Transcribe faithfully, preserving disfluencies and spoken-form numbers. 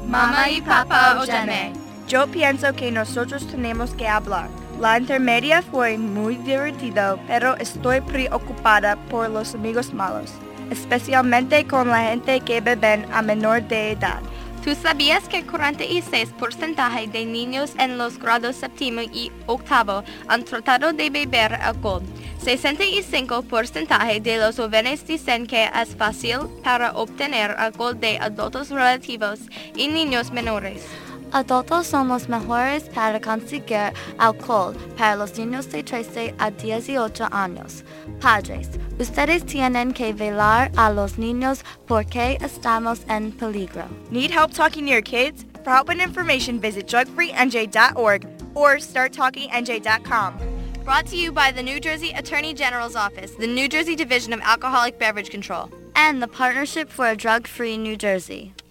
Mamá y papá, óyeme. Yo pienso que nosotros tenemos que hablar. La intermedia fue muy divertido, pero estoy preocupada por los amigos malos, especialmente con la gente que beben a menor de edad. ¿Tú sabías que cuarenta y seis por ciento de niños en los grados séptimo y octavo han tratado de beber alcohol? sesenta y cinco por ciento de los jóvenes dicen que es fácil para obtener alcohol de adultos relativos y niños menores. Adultos son los mejores para conseguir alcohol para los niños de trece a dieciocho años. Padres, ustedes tienen que velar a los niños porque estamos en peligro. Need help talking to your kids? For help and information, visit drug free n j dot org or start talking n j dot com. Brought to you by the New Jersey Attorney General's Office, the New Jersey Division of Alcoholic Beverage Control, and the Partnership for a Drug-Free New Jersey.